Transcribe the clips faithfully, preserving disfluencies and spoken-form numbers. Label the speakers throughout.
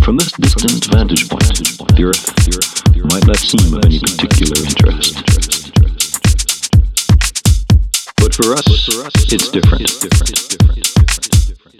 Speaker 1: From this distant vantage point, the Earth might not seem of any particular interest. But for us, it's different. It's different. It's different. It's different. It's different.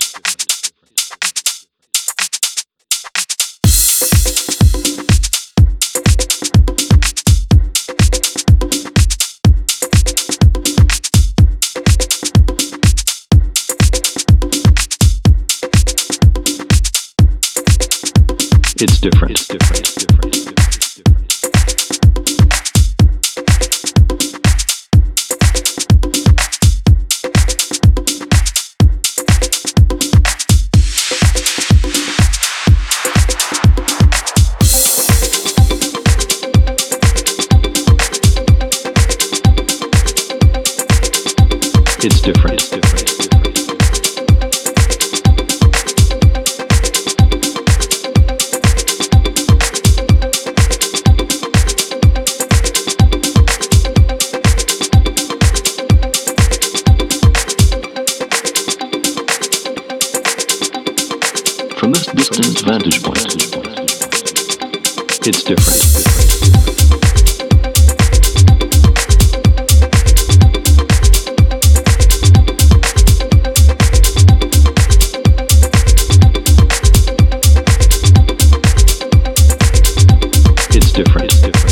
Speaker 1: It's different. It's different. It's different. It's different. It's different. It's different. It's different. From this distant vantage point, it's different. It's different. It's different.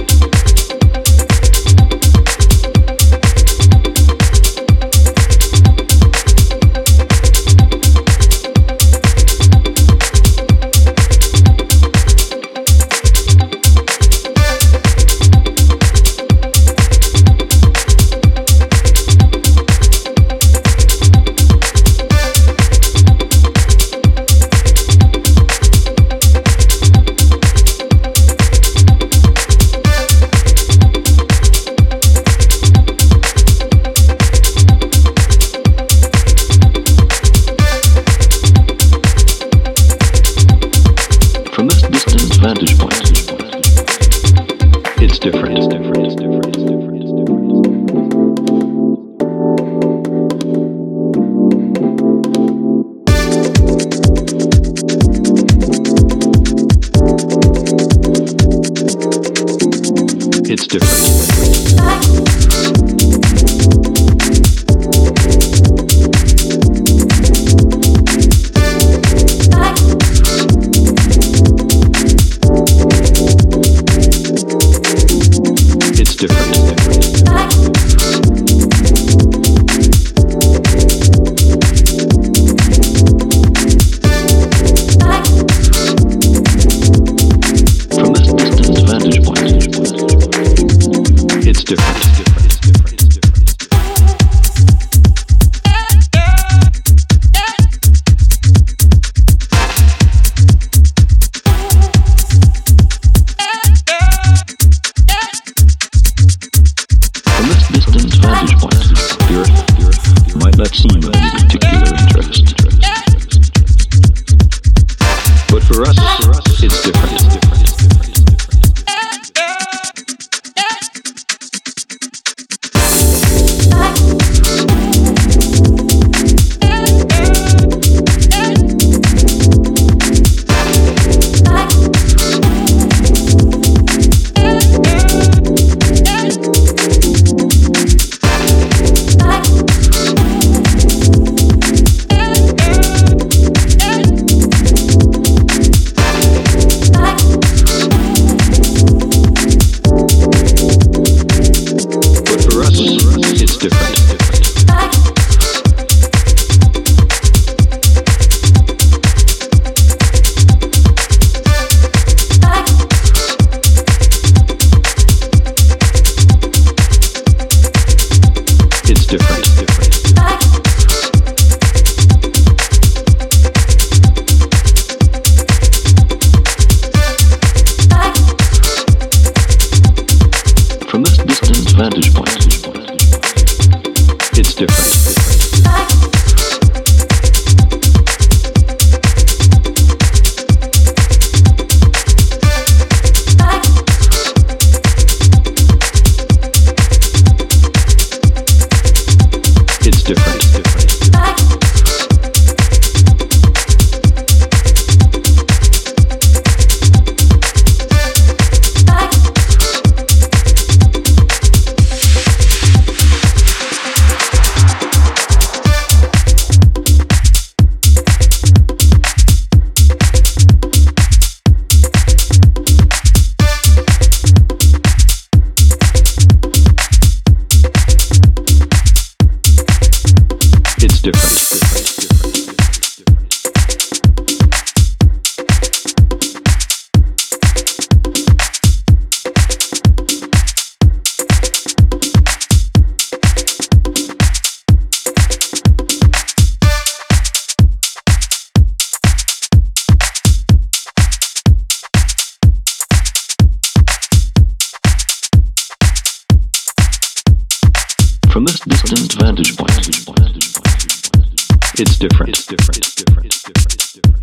Speaker 1: From this distant vantage point, it's different. It's different. It's different. It's different. It's different. It's different. It's different. From this distant vantage point, it's different. It's different. It's different. It's different. From this distant vantage point, the Earth might not seem of any particular interest. But for us, it's different. It's different. It's different. It's different. Bye. From this distant vantage point, it's different. It's different. It's different. It's different. It's different.